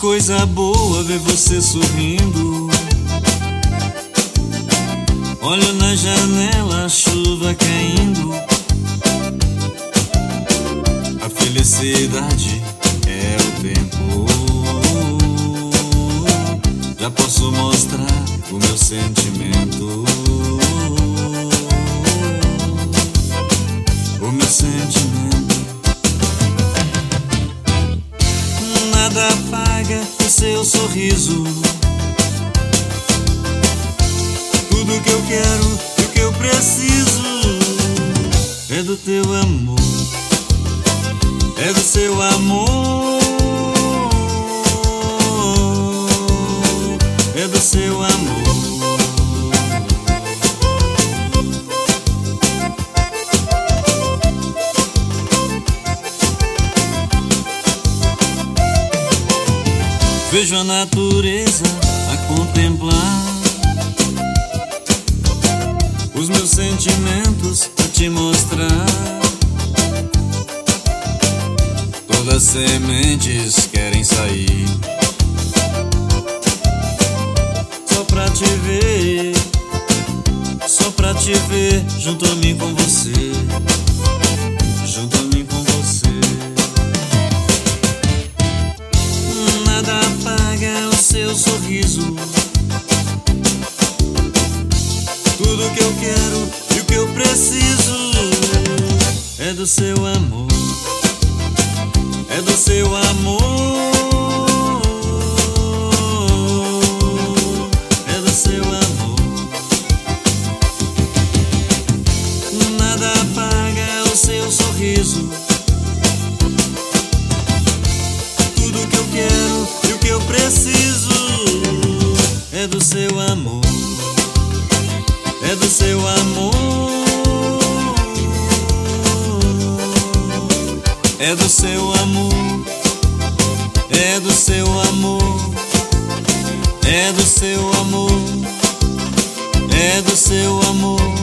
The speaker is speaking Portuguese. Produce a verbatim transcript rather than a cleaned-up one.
coisa boa ver você sorrindo. Olho na janela, a chuva caindo. A felicidade é o tempo. Já posso mostrar o meu sentimento. O meu sentimento. Nada apaga o seu sorriso. Tudo que eu quero e o que eu preciso é do teu amor, é do seu amor, é do seu amor. Vejo a natureza a contemplar, os meus sentimentos a te mostrar. Todas as sementes querem sair, só pra te ver, só pra te ver junto a mim com você, junto a mim com você. Nada apaga o seu sorriso. Tudo que eu quero e o que eu preciso é do seu amor, é do seu amor, é do seu amor. Nada apaga o seu sorriso. Tudo que eu quero e o que eu preciso é do seu amor, é do seu amor, é do seu amor, é do seu amor, é do seu amor, é do seu amor.